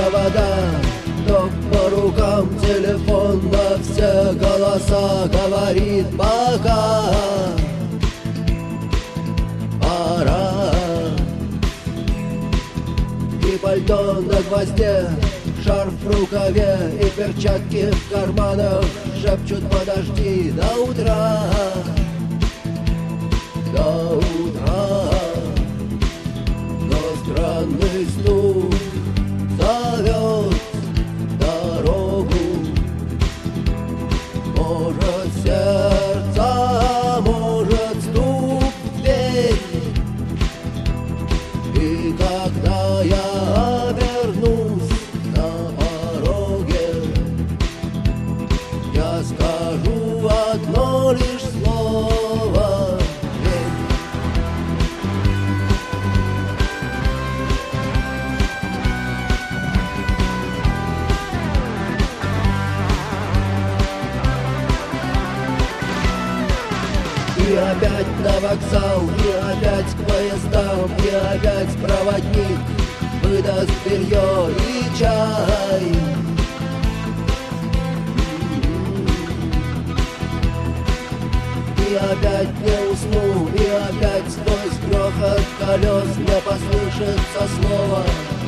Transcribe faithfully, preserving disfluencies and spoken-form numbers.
провода, ток по рукам, телефон на все голоса говорит пока. Пора. И пальто на гвозде, шарф в рукаве и перчатки в карманах шепчут: подожди до утра, до утра. Но странный стук зовет дорогу. Может, сердце, может, стук в дверь. И когда я обернусь на пороге, я скажу одно лишь слово: верь. И опять на вокзал, и опять к поездам, и опять проводник выдаст белье и чай. И опять не усну, и опять сквозь грохот колес мне послышится слово: